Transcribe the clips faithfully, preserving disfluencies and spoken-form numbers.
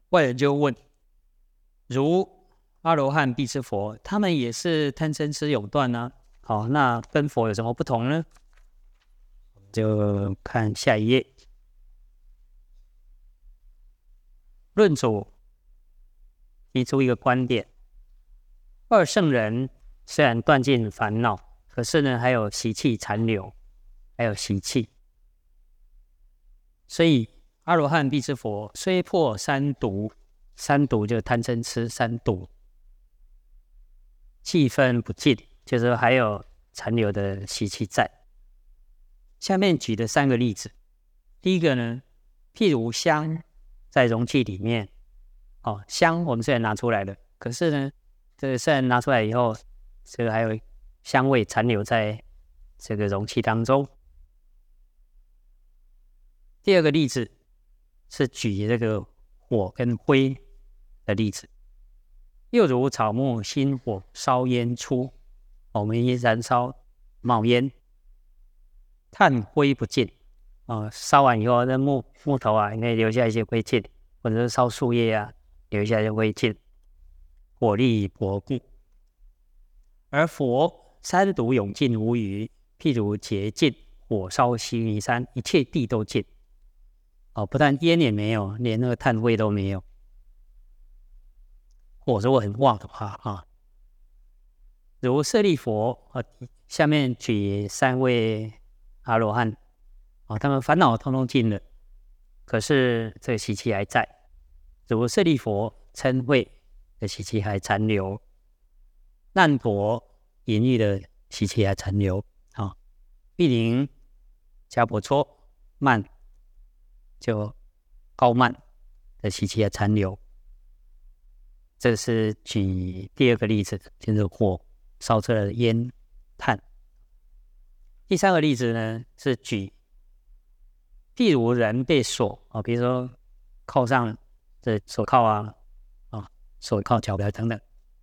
外人就问：如阿罗汉、辟支佛，他们也是贪嗔痴永断呢、啊？好，那跟佛有什么不同呢？就看下一页。论主提出一个观点：二圣人虽然断尽烦恼，可是呢，还有习气残留，还有习气。所以阿罗汉、辟支佛虽破三毒，三毒就贪嗔痴三毒，气分不尽，就是还有残留的习气在。下面举的三个例子，第一个呢，譬如香在容器里面，哦，香我们虽然拿出来了，可是呢，这个虽然拿出来以后，这个还有香味残留在这个容器当中。第二个例子是举这个火跟灰的例子，又如草木新火烧烟出，我们一燃烧冒烟，炭灰不尽，呃、烧完以后那木木头啊，应该留下一些灰烬，或者是烧树叶啊，留下一些灰烬，火力薄固。而佛三毒永尽无余，譬如劫尽，火烧须弥山，一切地都尽。哦，不但烟也没有，连那个炭灰都没有。火如果很旺的话啊，如舍利佛啊，下面举三位阿罗汉啊，他们烦恼通通尽了，可是这个习气还在。如舍利佛嗔恚的习气还残留，难陀淫欲的习气还残留啊，毗陵迦婆蹉慢就傲慢的习气还残留。这是举第二个例子，就是火烧出来的烟炭。第三个例子呢，是举譬如人被锁啊，比如说铐上的手铐啊，啊手铐、脚镣等等。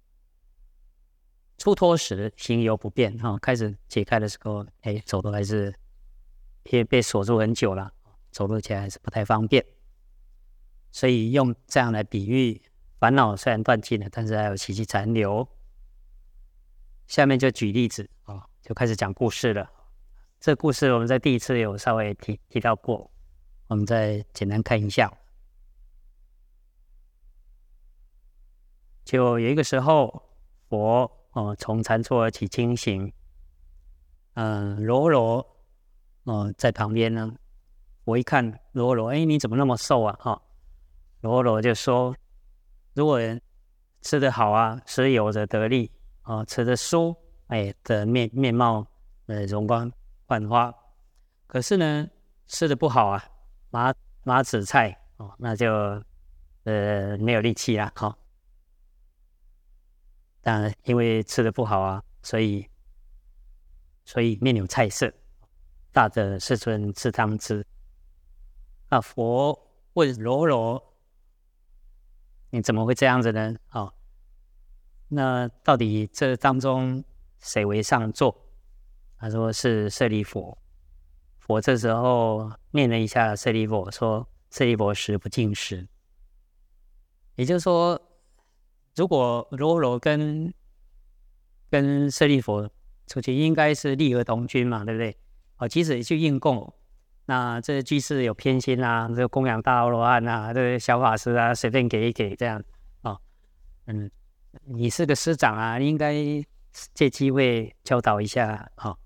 出脱时行犹不便哈、啊，开始解开的时候，哎，走路还是因为被锁住很久了，走路起来还是不太方便。所以用这样来比喻，烦恼虽然断尽了，但是还有习气残留。下面就举例子啊，就开始讲故事了。这个故事我们在第一次有稍微提提到过，我们再简单看一下。就有一个时候，佛哦从禅坐而起清醒，嗯，罗罗哦在旁边呢。我一看罗罗，哎，你怎么那么瘦啊？哈、哦，罗罗就说：如果人吃得好啊，食有则得利啊、哦，吃得舒，哎的面面貌呃容光焕发。可是呢，吃得不好啊，麻麻子菜哦，那就呃没有力气啦，哈、哦。当然，因为吃得不好啊，所以所以面有菜色。大者世尊吃汤汁。那佛问罗罗：你怎么会这样子呢？哦，那到底这当中谁为上座？他说是舍利弗。佛这时候念了一下舍利弗，说：舍利弗食不尽食。也就是说，如果罗罗跟跟舍利弗出去，应该是利而同居嘛，对不对？哦，即使去应供，那这居士有偏心啊，这供养大阿罗汉啊，这个小法师啊，随便给一给这样哦。嗯，你是个师长啊，你应该借机会教导一下哦。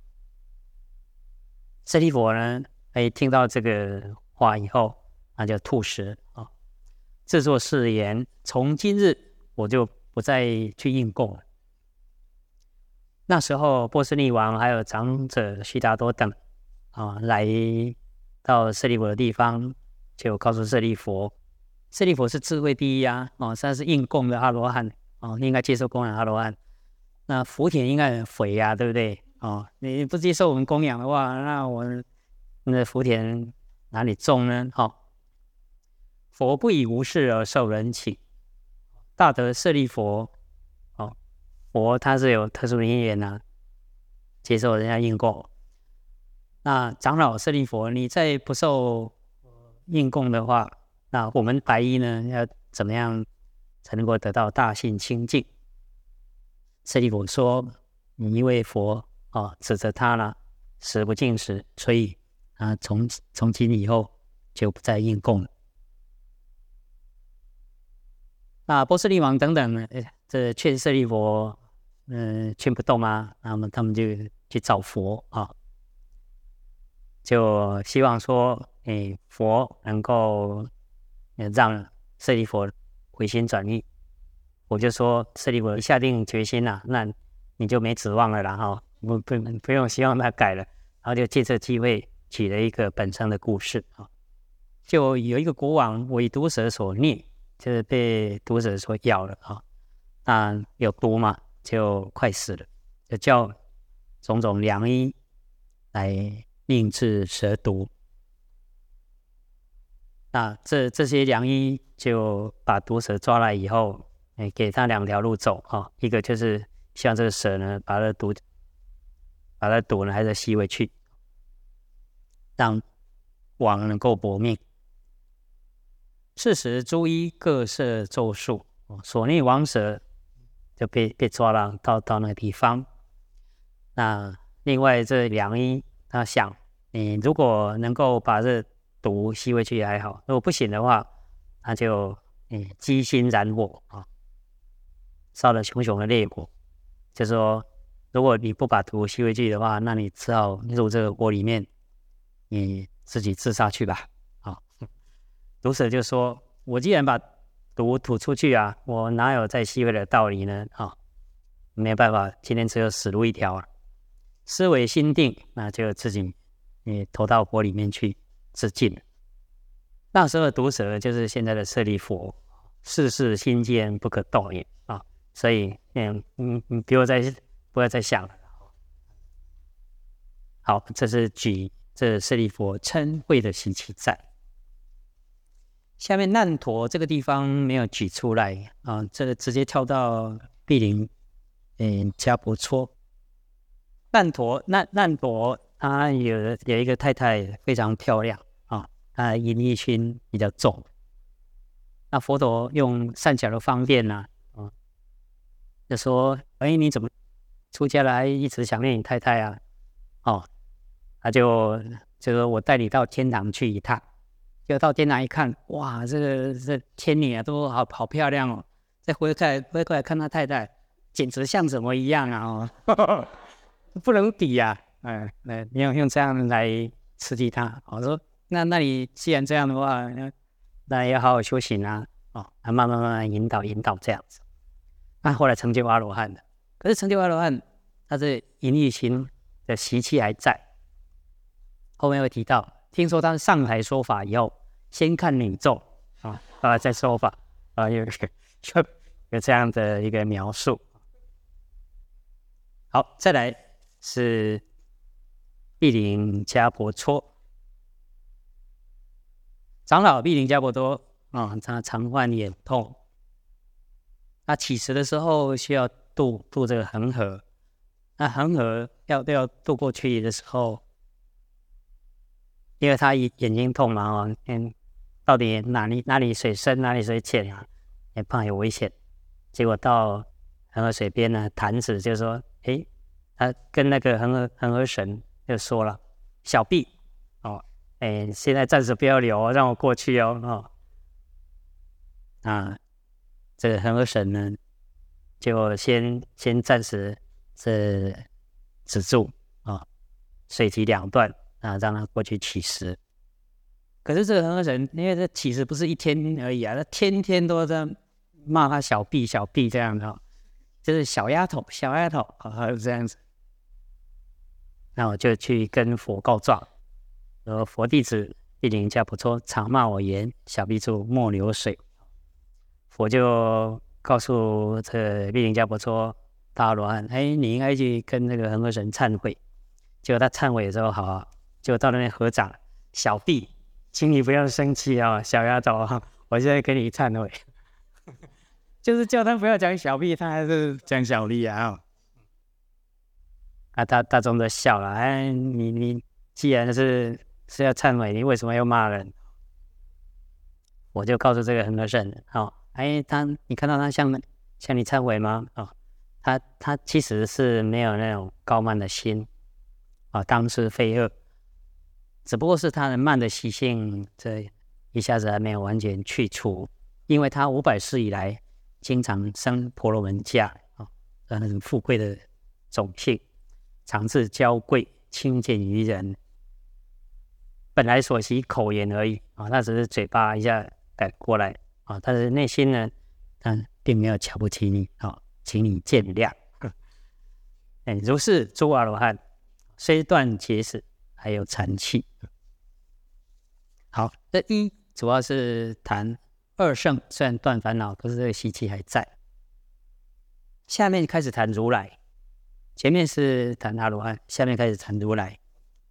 舍利弗呢，哎，听到这个话以后，那就吐食啊、哦，自作誓言：从今日我就不再去应供了。那时候波斯匿王还有长者悉达多等啊，来到舍利弗的地方，就告诉舍利弗，舍利弗是智慧第一啊，哦，他是应供的阿罗汉哦，应该接受供养阿罗汉。那福田应该很肥啊，对不对？哦，你不接受我们供养的话，那我们那福田哪里种呢？哦，佛不以无事而受人请，大德舍利弗。哦，佛他是有特殊的因缘啊，接受人家应供。那长老舍利弗，你再不受应供的话， 那我们白衣呢，要怎么样才能够得到大性清净？舍利弗说：“你因为佛哦指责他了，食不进食，所以啊，从从今以后就不再应供了。”那波斯匿王等等呢，这劝舍利弗，嗯、呃，劝不动啊，那么他们就去找佛啊，就希望说，哎，佛能够让舍利弗回心转意。我就说，舍利弗下定决心了、啊，那你就没指望了啦，哈，不不不用希望他改了，然后就借这机会举了一个本生的故事啊，就有一个国王为毒蛇所虐，就是被毒蛇所咬了啊，那有毒嘛，就快死了，就叫种种良医来命治蛇毒。那这这些良医就把毒蛇抓来以后，哎，给他两条路走啊，一个就是像这个蛇呢，把它毒，把它毒呢还是吸回去，让王能够搏命。是时诸医各设咒术，所虐王蛇就被被抓了，到到那个地方。那另外这良医他想，你如果能够把这毒吸回去也还好，如果不行的话，他就嗯激心燃火啊，烧了熊熊的烈火。就说如果你不把毒吸回去的话，那你只好入这个锅里面，你自己自杀去吧。啊，毒蛇就说：“我既然把毒吐出去啊，我哪有再吸回的道理呢？啊，没有办法，今天只有死路一条啊。”思维心定，那就自己嗯投到锅里面去自尽了。那时候的毒蛇就是现在的舍利弗，世事心坚不可动也啊，所以嗯嗯嗯，不要再不要再想了。好，这是举这舍利弗嗔恚的习气在。下面难陀这个地方没有举出来啊，这个直接跳到毗陵嗯迦婆蹉。难陀难难陀他有有一个太太非常漂亮啊，他淫欲心比较重。那佛陀用善巧的方便呢、啊，啊，就说：“哎，你怎么出家来一直想念你太太啊？”哦，他就就说：“我带你到天堂去一趟。”就到天堂一看，哇，这个这天女啊都好好漂亮哦。再回过来回过来看他太太，简直像什么一样啊！哦。不能比呀、啊，哎，那你要用这样来刺激他。我说，那那你既然这样的话，那要好好修行啊，哦，慢慢慢慢引导引导这样子。那后来成就阿罗汉的，可是成就阿罗汉，他是淫欲心的习气还在。后面会提到，听说他上台说法以后，先看女咒啊，啊再说法啊，有有有这样的一个描述。好，再来。是毗陵迦婆蹉，长老毗陵迦婆蹉啊，他常患眼痛。那起食的时候需要渡渡这个恒河，那恒河要要渡过去的时候，因为他眼睛痛嘛，哦，嗯，到底哪里哪里水深哪里水浅啊，也怕有危险。结果到恒河水边呢，弹指就说：“哎。”他跟那个恒河恒河神就说了：“小婢哦，哎，现在暂时不要留，让我过去哦。”哦，啊，这个恒河神呢，就先先暂时这止住啊，水提两段啊，让他过去乞食。可是这个恒河神，因为这乞食不是一天而已啊，他天天都在骂他小婢小婢这样的、哦，就是小丫头小丫头啊，这样子。那我就去跟佛告状，说佛弟子毗陵迦婆蹉常骂我言：“小婢处莫流水。”佛就告诉这毗陵迦婆蹉大阿罗汉：“哎，你应该去跟那个恒河神忏悔。”结果他忏悔的时候，好、啊，结果到那边合掌，小婢，请你不要生气啊、哦，小丫头啊，我现在跟你忏悔，就是叫他不要讲小婢，他还是讲小婢啊、哦。啊，大大众都笑了，哎，你你既然是是要忏悔，你为什么要骂人？ 我就告诉这个恒河圣，哦，哎，他你看到他向向你忏悔吗？哦，他他其实是没有那种高慢的心，啊、哦，当是非恶，只不过是他的慢的习性，这一下子还没有完全去除，因为他五百世以来经常生婆罗门驾，啊、哦，那种富贵的种性，常自娇贵，轻贱于人。本来所习口言而已啊，他只是嘴巴一下改过来啊，但是内心呢，但并没有瞧不起你啊，请你见谅。哎，如是诸阿罗汉，虽断结使，还有残气。好，这一主要是谈二圣，虽然断烦恼，可是这个习气还在。下面开始谈如来，前面是谈阿罗汉，下面开始谈如来。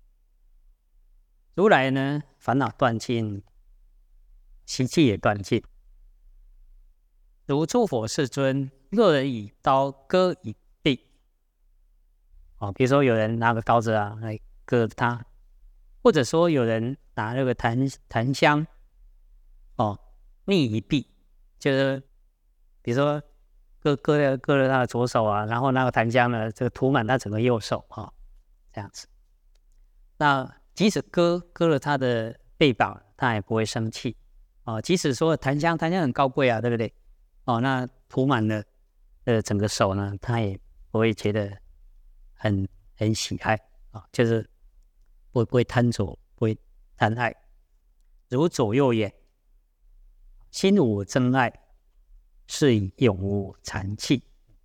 如来呢，烦恼断尽，习气也断尽。如诸佛世尊，若人以刀割一臂，哦，比如说有人拿个刀子啊来割他，或者说有人拿那个檀檀香，哦，逆一臂，就是比如说割割了割了他的左手啊，然后那个檀香呢，这个涂满他整个右手啊、哦，这样子。那即使割割了他的臂膀，他也不会生气哦。即使说檀香，檀香很高贵啊，对不对？哦，那涂满了呃整个手呢，他也不会觉得很很喜爱啊、哦，就是不不会贪着，不会贪爱。如左右眼，心无真爱，是以永无残气。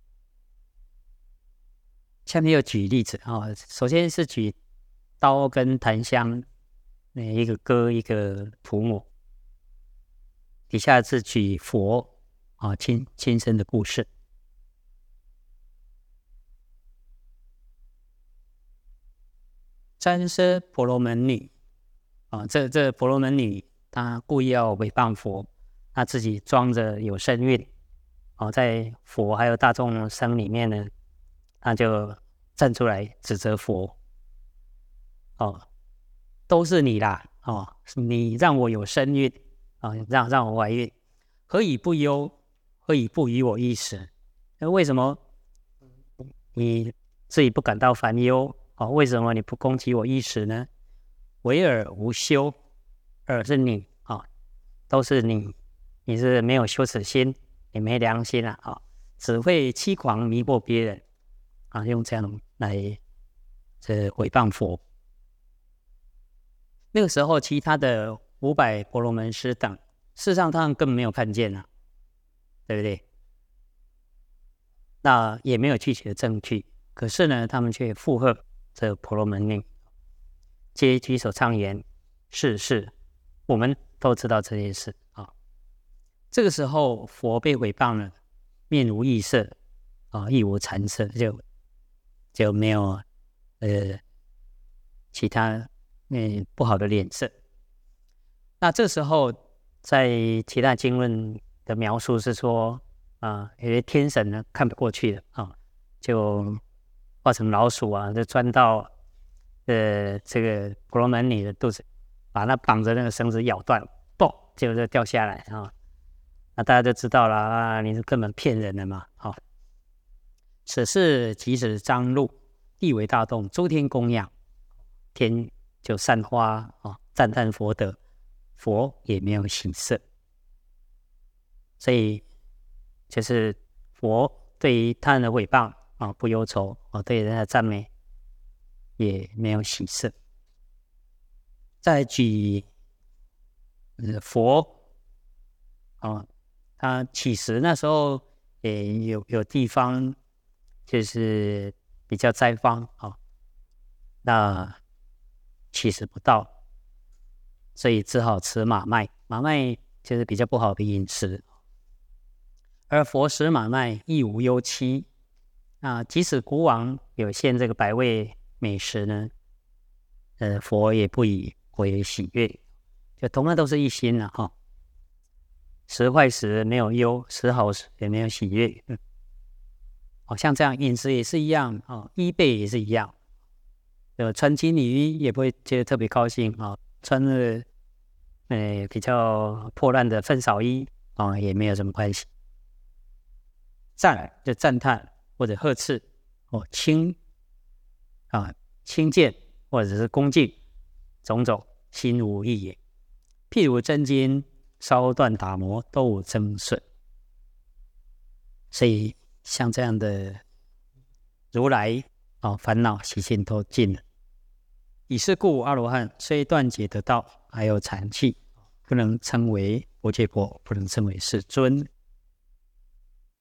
下面又举例子啊、哦，首先是举刀跟檀香，一个割一个涂抹。底下是举佛啊亲亲身的故事。瞻奢婆罗门女啊，这这婆罗门女她故意要诽谤佛，她自己装着有身孕啊，在佛还有大众生里面呢，她就站出来指责佛。哦，都是你啦！哦，你让我有身孕啊、哦，让让我怀孕，何以不忧？何以不与我一时？那为什么你自己不感到烦忧？哦，为什么你不攻击我一时呢？唯尔无修，尔是你啊、哦，都是你，你是没有羞耻心，你没良心啊！啊、哦，只会欺狂迷惑别人啊，用这样来这诽谤佛。那个时候，其他的五百婆罗门师等，事实上他们根本没有看见啊，对不对？那也没有具体的证据，可是呢，他们却附和这婆罗门女，皆举手唱言：“是是，我们都知道这件事啊。”这个时候，佛被诽谤了，面无异色啊，亦无惭色，就就没有呃其他。嗯，不好的脸色。那这时候，在其他经论的描述是说，啊、呃，有些天神呢看不过去了啊、哦，就化成老鼠啊，就钻到呃这个婆罗门女的肚子，把它绑着那个绳子咬断，嘣，结果就掉下来啊、哦。那大家就知道了啊，你是根本骗人的嘛，好、哦。此事即使张露，地为大动，诸天供养，天就散花啊、哦，赞叹佛德，佛也没有喜色，所以就是佛对于他人的诽谤啊、哦、不忧愁啊、哦，对人的赞美也没有喜色。再举、呃、佛啊、哦，他起时那时候也有有地方就是比较灾荒啊、哦，那起时不到，所以只好吃马麦。马麦就是比较不好的饮食，而佛食马麦亦无忧戚。啊，即使国王有献这个百味美食呢，呃，佛也不以为喜悦，就同样都是一心了、啊、哈。食坏时没有忧，食好时也没有喜悦。嗯，好、哦、像这样饮食也是一样啊、哦，衣被也是一样。呃，穿金缕衣也不会觉得特别高兴啊、哦，穿了呃比较破烂的粪扫衣啊、哦，也没有什么关系。赞就赞叹或者呵斥哦，轻啊轻贱或者是恭敬，种种心无异也。譬如真金烧断打磨，都无增损。所以像这样的如来哦，烦恼习性都尽了。以是故，阿罗汉虽断解得道，还有残气，不能称为佛界佛，不能称为世尊。